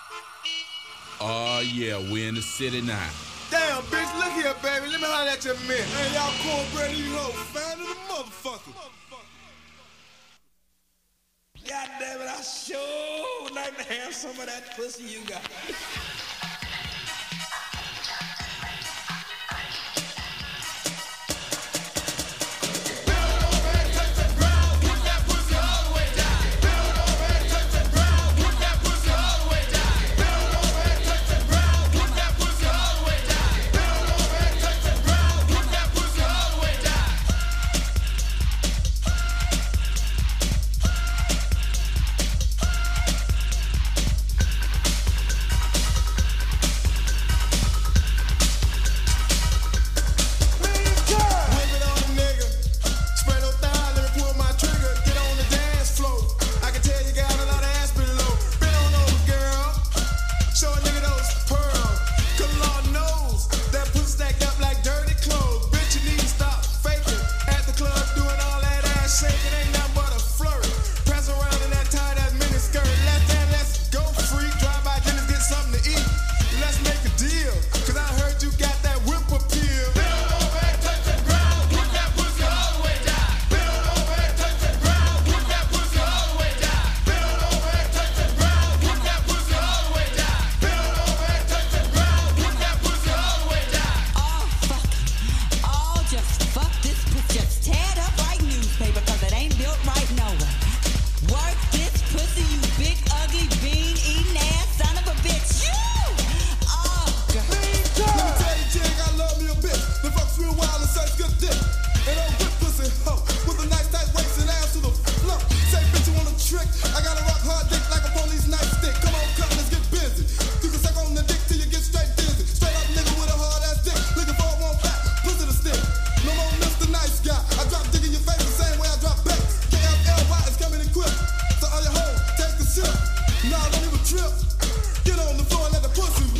Oh yeah, we're in the city now. Damn, bitch, look here, baby. Let me holler at your man. Hey, y'all cornbread, you know, fan of the motherfucker. God damn it, I sure would like to have some of that pussy you got. Get on the floor and let the pussy